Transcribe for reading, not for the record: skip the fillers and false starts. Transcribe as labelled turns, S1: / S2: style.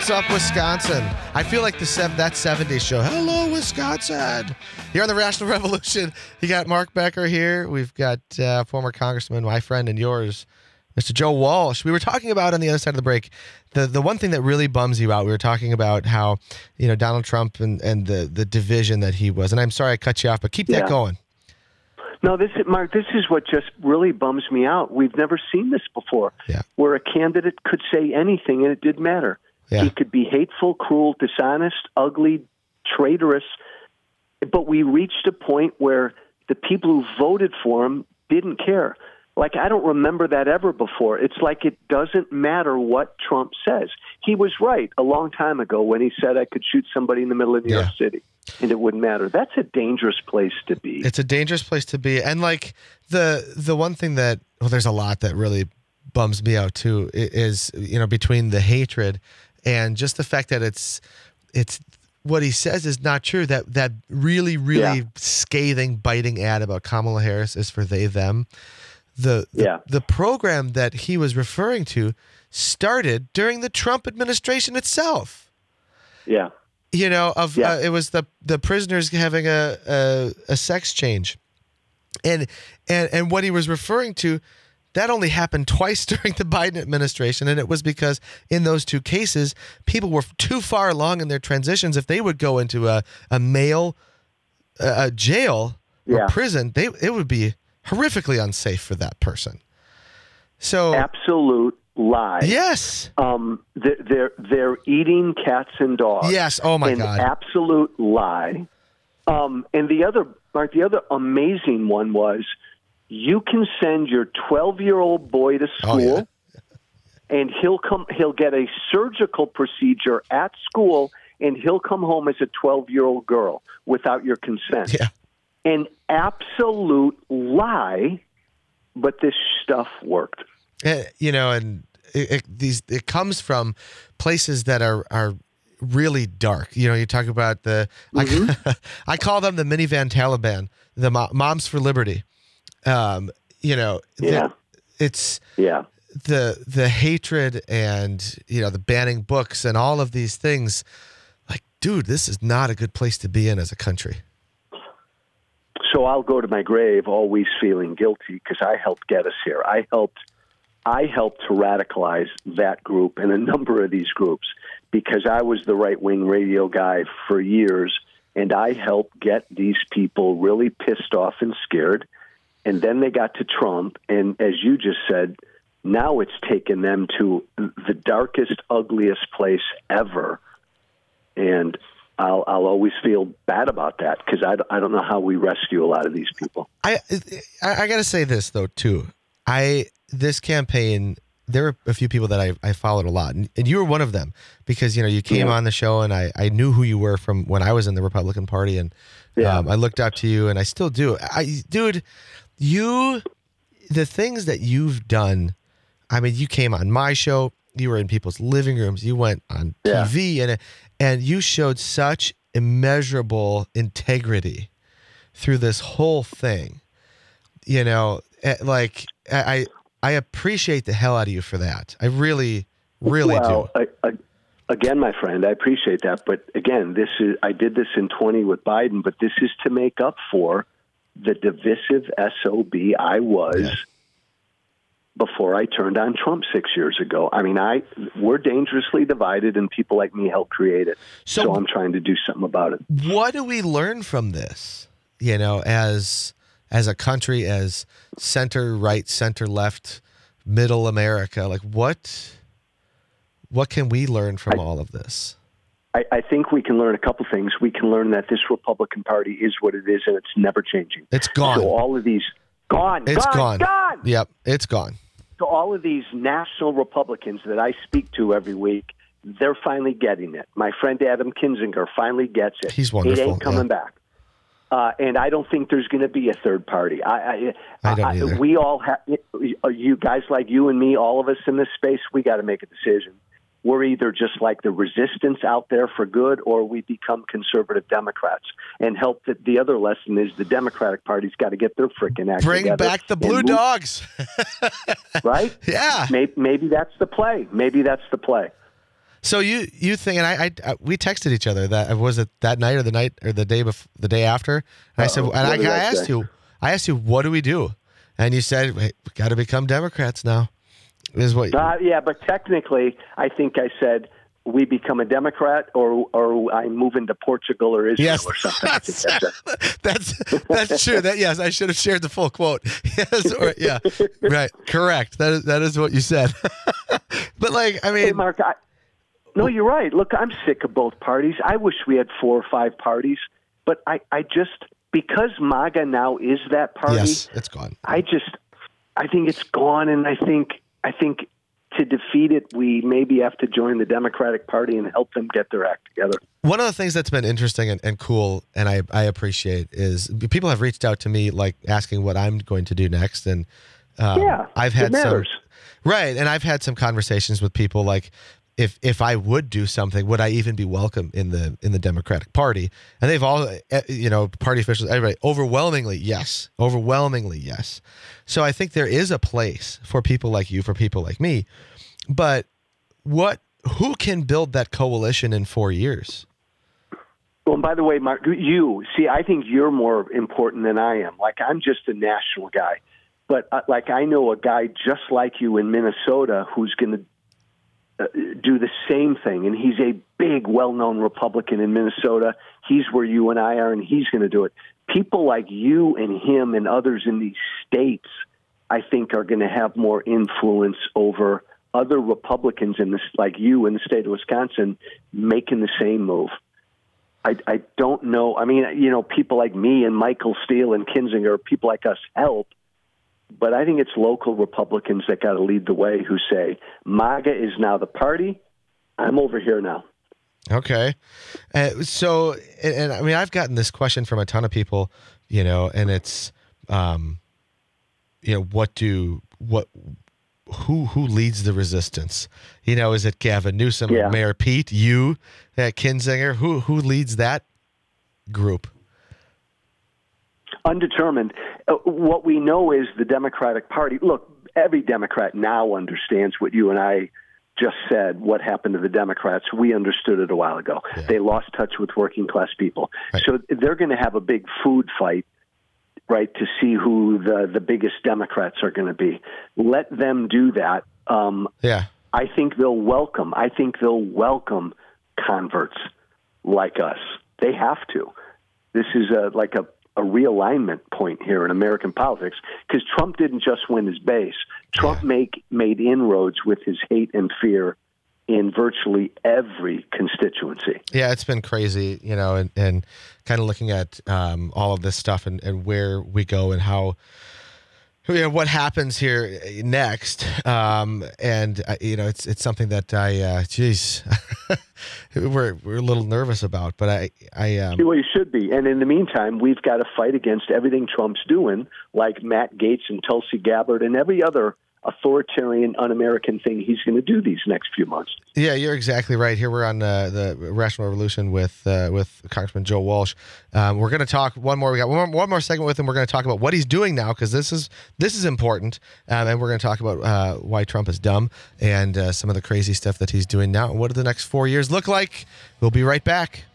S1: What's up, Wisconsin? I feel like that 70s show. Hello, Wisconsin. Here on the Rational Revolution, you got Mark Becker here. We've got former Congressman, my friend and yours, Mr. Joe Walsh. We were talking about on the other side of the break, the one thing that really bums you out. We were talking about how, Donald Trump and the division that he was. And I'm sorry I cut you off, but keep that going.
S2: No, Mark, this is what just really bums me out. We've never seen this before, where a candidate could say anything and it didn't matter. Yeah. He could be hateful, cruel, dishonest, ugly, traitorous, but we reached a point where the people who voted for him didn't care. Like, I don't remember that ever before. It's like it doesn't matter what Trump says. He was right a long time ago when he said I could shoot somebody in the middle of New York City and it wouldn't matter. That's a dangerous place to be.
S1: It's a dangerous place to be. And like the one thing that, there's a lot that really bums me out too, is, between the hatred and just the fact that it's what he says is not true. That really, really scathing, biting ad about Kamala Harris is for they, them. The program that he was referring to started during the Trump administration itself. Yeah. It was the prisoners having a sex change. And what he was referring to, that only happened twice during the Biden administration, and it was because in those two cases, people were too far along in their transitions. If they would go into a male jail or prison, it would be horrifically unsafe for that person. So
S2: absolute lie.
S1: Yes.
S2: They're eating cats and dogs.
S1: Yes. Oh my God.
S2: Absolute lie. And the other amazing one was, you can send your 12-year-old boy to school, and he'll get a surgical procedure at school, and he'll come home as a 12-year-old girl without your consent.
S1: Yeah.
S2: An absolute lie, but this stuff worked.
S1: And it comes from places that are really dark. You talk about I call them the minivan Taliban, the Moms for Liberty. It's the hatred and the banning books and all of these things. Like, dude, this is not a good place to be in as a country.
S2: So I'll go to my grave always feeling guilty because I helped get us here. I helped to radicalize that group and a number of these groups because I was the right-wing radio guy for years, and I helped get these people really pissed off and scared. And then they got to Trump, and as you just said, now it's taken them to the darkest, ugliest place ever. And I'll always feel bad about that because I don't know how we rescue a lot of these people.
S1: I got to say this, though, too. This campaign, there were a few people that I followed a lot, and you were one of them because, you came on the show, and I knew who you were from when I was in the Republican Party, and I looked up to you, and I still do. Dude, the things that you've done, I mean, you came on my show, you were in people's living rooms, you went on TV, and you showed such immeasurable integrity through this whole thing. I appreciate the hell out of you for that. I really, really do.
S2: Again, my friend, I appreciate that. But again, I did this in 20 with Biden, but this is to make up for the divisive SOB I was before I turned on Trump 6 years ago. I mean, we're dangerously divided, and people like me help create it. So I'm trying to do something about it.
S1: What do we learn from this? As a country, as center right, center left, middle America, like what can we learn from all of this?
S2: I think we can learn a couple things. We can learn that this Republican Party is what it is, and it's never changing.
S1: It's gone.
S2: So all of these gone.
S1: Yep, it's gone.
S2: So all of these national Republicans that I speak to every week, they're finally getting it. My friend Adam Kinzinger finally gets it.
S1: He's wonderful.
S2: It ain't coming back. And I don't think there's going to be a third party.
S1: I don't either.
S2: We all have, you guys like you and me, all of us in this space, we got to make a decision. We're either just like the resistance out there for good, or we become conservative Democrats and help. The other lesson is the Democratic Party's got to get their freaking act together.
S1: Bring back the blue dogs.
S2: Right?
S1: Yeah.
S2: Maybe that's the play.
S1: So you think, and I we texted each other that was it that night or the the day after, and I said, and
S2: What did I
S1: asked
S2: say?
S1: I asked you, what do we do? And you said, hey, we got to become Democrats now. Is what?
S2: Yeah, but technically, I think I said we become a Democrat, or I move into Portugal or Israel
S1: Yes,
S2: or something. I think
S1: that's true. That yes, I should have shared the full quote. Yes, or, yeah, right, correct. That is what you said. But like, I mean,
S2: Hey, Mark, no, you're right. Look, I'm sick of both parties. I wish we had 4 or 5 parties, but I just because MAGA now is that party.
S1: yes, it's gone.
S2: I think it's gone, and I think to defeat it, we maybe have to join the Democratic Party and help them get their act together.
S1: One of the things that's been interesting and cool, and I appreciate, is people have reached out to me like asking what I'm going to do next, and I've had
S2: it matters.
S1: right, and I've had some conversations with people like, if I would do something, would I even be welcome in the Democratic Party? And they've all, party officials, everybody, overwhelmingly yes. So I think there is a place for people like you, for people like me. But who can build that coalition in 4 years?
S2: Well, and by the way, Mark, I think you're more important than I am. Like, I'm just a national guy. But I know a guy just like you in Minnesota who's going to do the same thing, and he's a big, well-known Republican in Minnesota. He's where you and I are, and he's going to do it. People like you and him and others in these states, I think, are going to have more influence over other Republicans like you in the state of Wisconsin making the same move. I don't know. I mean, people like me and Michael Steele and Kinzinger, people like us help. But I think it's local Republicans that got to lead the way who say, MAGA is now the party. I'm over here now.
S1: Okay. So, and I mean, I've gotten this question from a ton of people, and it's, who leads the resistance? Is it Gavin Newsom,
S2: Yeah.
S1: Mayor Pete, you, Kinzinger? Who leads that group?
S2: Undetermined. What we know is the Democratic Party. Look, every Democrat now understands what you and I just said, what happened to the Democrats. We understood it a while ago.
S1: Yeah.
S2: They lost touch with working class people.
S1: Right.
S2: So they're going to have a big food fight, right, to see who the biggest Democrats are going to be. Let them do that.
S1: Yeah.
S2: I think they'll welcome converts like us. They have to. This is a realignment point here in American politics, because Trump didn't just win his base. Trump made inroads with his hate and fear in virtually every constituency.
S1: Yeah, it's been crazy, and kind of looking at all of this stuff and where we go and how, what happens here next. It's something that we're a little nervous about, but
S2: Well, you should be. And in the meantime, we've got to fight against everything Trump's doing, like Matt Gaetz and Tulsi Gabbard and every other authoritarian, un-American thing he's going to do these next few months.
S1: Yeah, you're exactly right. Here we're on the Rational Revolution with Congressman Joe Walsh. We're going to talk one more. We got one more segment with him. We're going to talk about what he's doing now, because this is important, and we're going to talk about why Trump is dumb and some of the crazy stuff that he's doing now. And what do the next 4 years look like? We'll be right back.